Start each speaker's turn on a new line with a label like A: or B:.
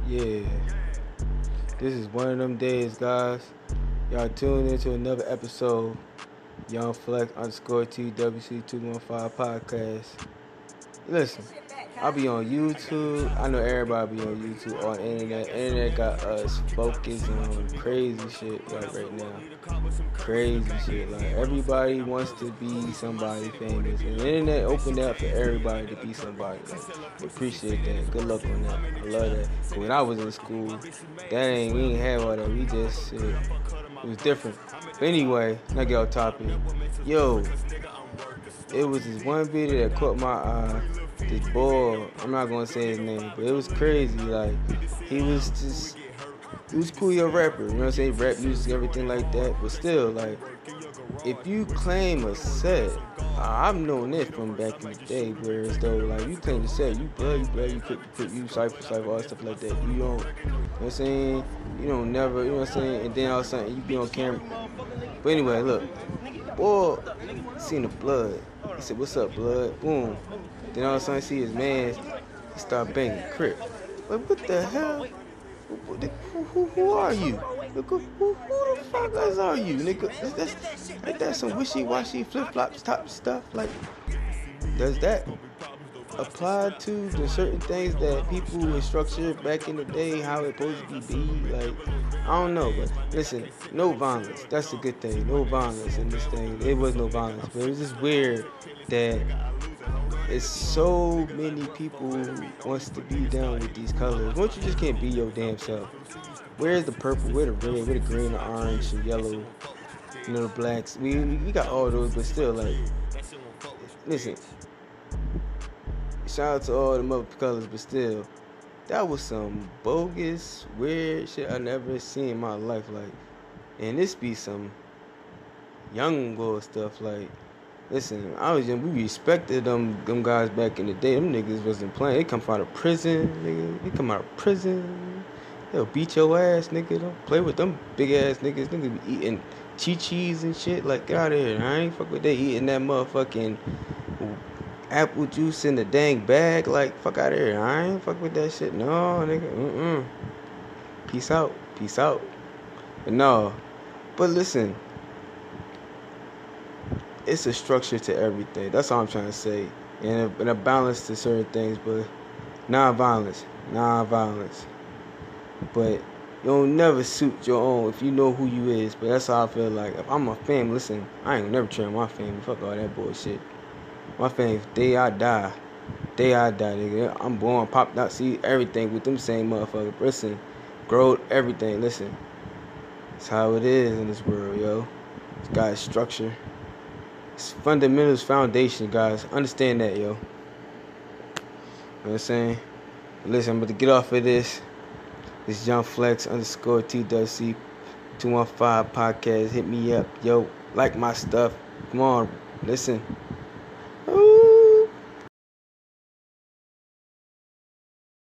A: Yeah, this is one of them days, guys. Y'all tuned into another episode, Young Flex underscore TWC215 podcast. Listen, I'll be on YouTube. I know everybody be on YouTube, on internet. Internet got us focused on crazy shit like right now. Crazy shit. Like everybody wants to be somebody famous. And the internet opened up for everybody to be somebody. Like, appreciate that. Good luck on that. I love that. Cause when I was in school, we ain't have all that. We just shit. It was different. But anyway, not get off topic. Yo, it was this one video that caught my eye. This boy, I'm not gonna say his name, but it was crazy. Like, he was cool, a rapper. You know what I'm saying? Rap music, everything like that. But still, like, if you claim a set, I've known this from back in the day, whereas though, like, you claim a set, you blood, you put, you cypher, all stuff like that. You don't, you know what I'm saying? You don't never, you know what I'm saying? And then all of a sudden, you be on camera. But anyway, look, boy, seen the blood. He said, "What's up, blood?" Boom. Then all of a sudden, see his man, he start banging Crip. Like, what the hell? Who are you? Nigga, who the fuck are you, nigga? Ain't that some wishy-washy flip-flop type stuff? Like, does that apply to the certain things that people were structured back in the day, how it supposed to be? Like, I don't know, but listen, no violence. That's a good thing. No violence in this thing. It was no violence, but it was just weird that it's so many people who wants to be down with these colors. Once you just can't be your damn self. Where's the purple? Where the red? Where the green, the orange, the yellow? You know, the blacks. We got all those, but still, like, listen. Shout out to all the other colors, but still, that was some bogus, weird shit I never seen in my life. Like, and this be some young boy stuff. Like, listen, we respected them guys back in the day. Them niggas wasn't playing. They come out of prison, nigga. They come out of prison. They'll beat your ass, nigga. Don't play with them big ass niggas. Niggas be eating chi-chis and shit. Like, get out of here. I ain't fuck with they eating that motherfucking apple juice in the dang bag. Like, fuck out of here. I ain't fuck with that shit. No, nigga. Peace out. Peace out. But no. But listen. It's a structure to everything. That's all I'm trying to say. And a balance to certain things, but non-violence. But you don't never suit your own if you know who you is. But that's how I feel like. If I'm a family, listen, I ain't never train my family. Fuck all that bullshit. My family, day I die, nigga. I'm born, popped out, see everything with them same motherfuckers. Listen, grow everything. Listen, it's how it is in this world, yo. It's got structure. It's fundamentals, foundation, guys. Understand that, yo. You know what I'm saying? Listen, I'm about to get off of this. This Young Flex underscore TWC 215 podcast. Hit me up, yo. Like my stuff. Come on, listen.